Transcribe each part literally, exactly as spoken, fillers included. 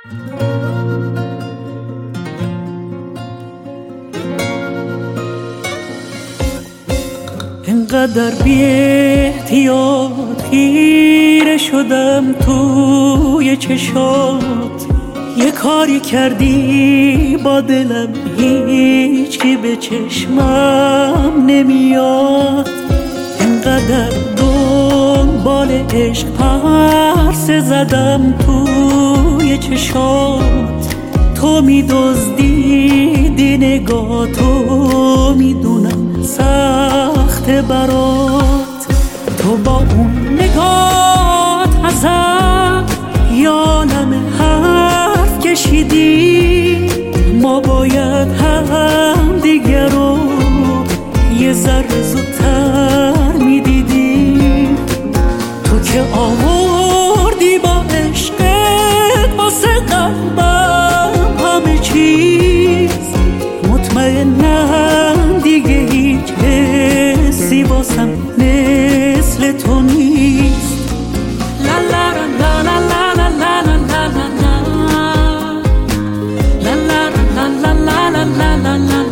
انقدر بی احتیاط خیره شدم توی چشات، یه کاری کردی با دلم هیچی به چشمم نمیاد. انقدر دنبال عشق پرسه زدم توی چشات، تو می‌دزدیدی نگاه، تو میدونم سخته برات. تو با اون نگات ازم یالم حرف کشیدی، ما باید هم دیگر رو یه ذره زودتر میدیدیم. تو که آوردی با عشقت واسه قلبم همه چیز، مطمئنم دیگه هیچ حسی واسم مثل تو نیست. لا لا لا لا لا لا لا لا لا لا لا لا لا لا لا.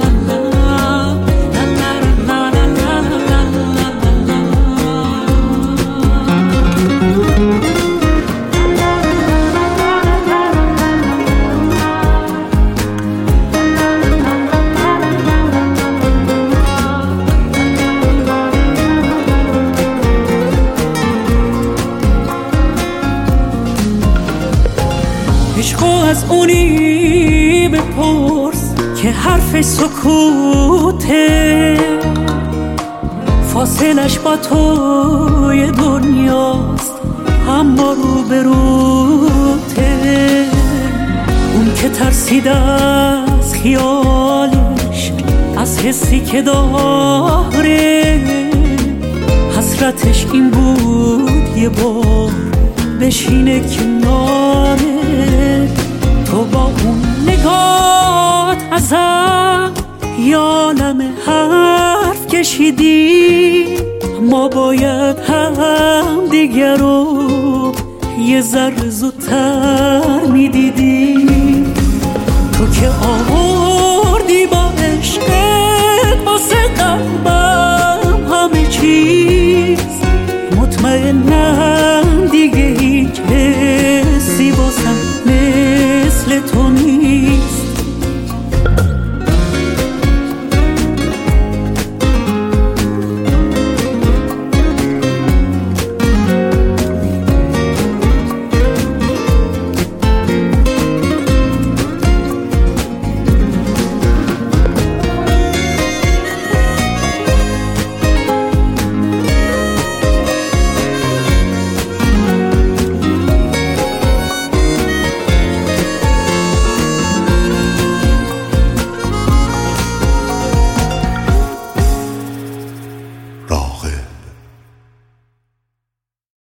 عشقو از اونی بپرس که حرف سکوته، فاصلش با توی دنیاست اما رو به روته. اون که ترسید از خیالش، از حسی که داره، حسرتش این بود یه بار بشینه کناره. تو با اون نگات ازم یالم حرف کشیدی، ما باید هم دیگر رو یه ذره زودتر میدیدیم. تو که آوردی با عشقت واسه قلبم همه چی،